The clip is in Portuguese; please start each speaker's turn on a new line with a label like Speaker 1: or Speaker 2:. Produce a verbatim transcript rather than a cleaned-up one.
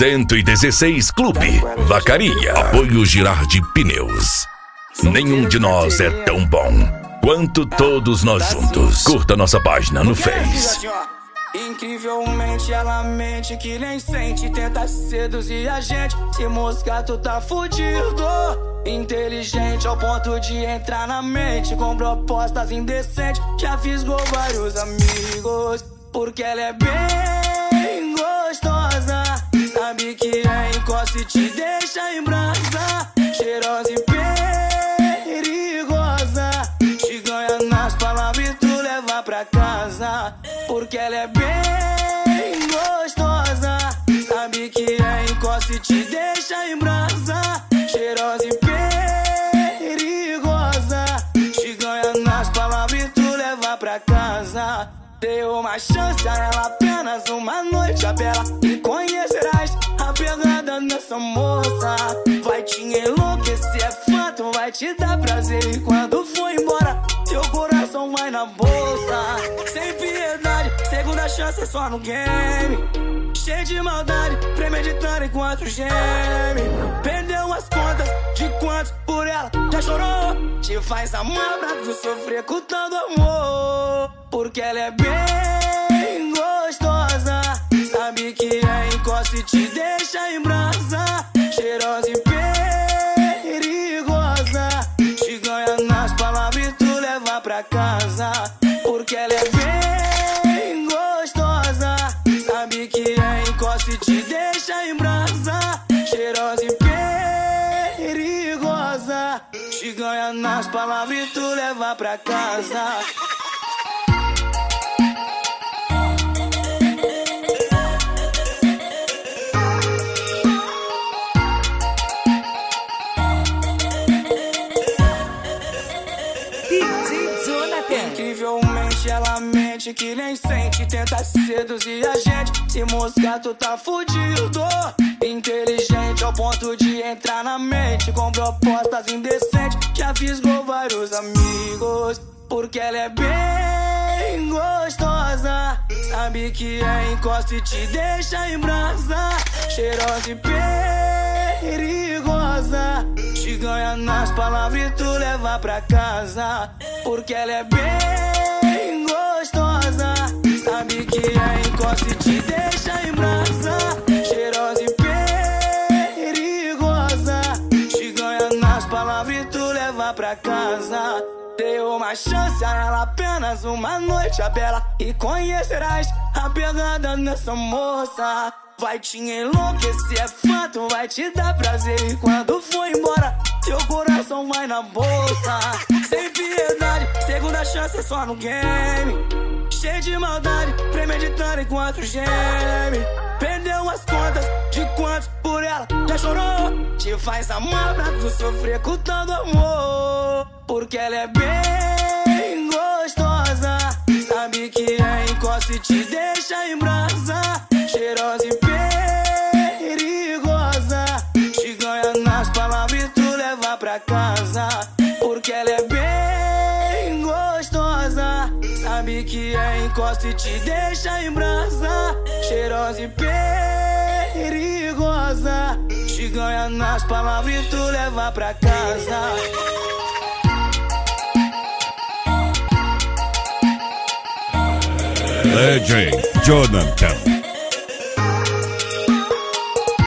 Speaker 1: cento e dezesseis Clube, Vacaria. Apoio Girardi Pneus. Nenhum de nós é tão bom quanto todos nós juntos. Curta nossa página no Face.
Speaker 2: Incrivelmente ela mente que nem sente, tenta seduzir a gente. Se moscar tu tá fudido. Inteligente ao ponto de entrar na mente com propostas indecentes. Já fisgou vários amigos porque ela é bem gostosa. Sabe que é encosta e te deixa em brasa. Cheirosa e perigosa. Te ganha nas palavras e tu leva pra casa. Porque ela é bem gostosa. Sabe que é encosta e te deixa em brasa. Cheirosa e perigosa. Te ganha nas palavras e tu leva pra casa. Deu uma chance a ela, apenas uma noite a bela. E conhecerás a pegada dessa moça. Vai te enlouquecer, é fato, vai te dar prazer. E quando for embora, teu coração vai na bolsa. Sem piedade, segunda chance só no game. Cheio de maldade, premeditando enquanto geme. Perdeu as contas de quantos por ela já chorou. Te faz amar pra tu sofrer com tanto amor. Porque ela é bem gostosa. Sabe que é encosta e te deixa em brasa. Cheirosa e perigosa. Te ganha nas palavras e tu leva pra casa. Porque ela é bem gostosa. Sabe que é encosta e te deixa em brasa. Cheirosa e perigosa. Te ganha nas palavras e tu leva pra casa. Incrivelmente ela mente que nem sente, tenta seduzir a gente. Se moscar tu tá fudido. Inteligente ao ponto de entrar na mente com propostas indecentes. Já fisgou vários amigos porque ela é bem gostosa. Sabe que é encosta e te deixa em brasa. Cheirosa e perigosa. Te ganha nas palavras e tu leva pra casa. Porque ela é bem gostosa. Sabe que é encosta e te deixa em brasa. Cheirosa e perigosa. Te ganha nas palavras e tu leva pra casa. Deu uma chance a ela, apenas uma noite a bela. E conhecerás a pegada dessa moça. Vai te enlouquecer, é fato, vai te dar prazer. E quando for embora, teu coração vai na bolsa. Sem piedade, segunda chance só no game. Cheio de maldade, premeditando enquanto geme. Perdeu as contas de quantos por ela já chorou. Te faz amar pra tu sofrer com tanto amor. Porque ela é bem gostosa. Sabe que é encosta e te deixa em brasa. Cheirosa e perigosa. Te ganha nas palavras e tu leva pra casa. Porque ela é bem gostosa. Sabe que é encosta e te deixa em brasa. Cheirosa e perigosa. Te ganha nas palavras e tu leva pra casa.
Speaker 1: Legend Jonathan.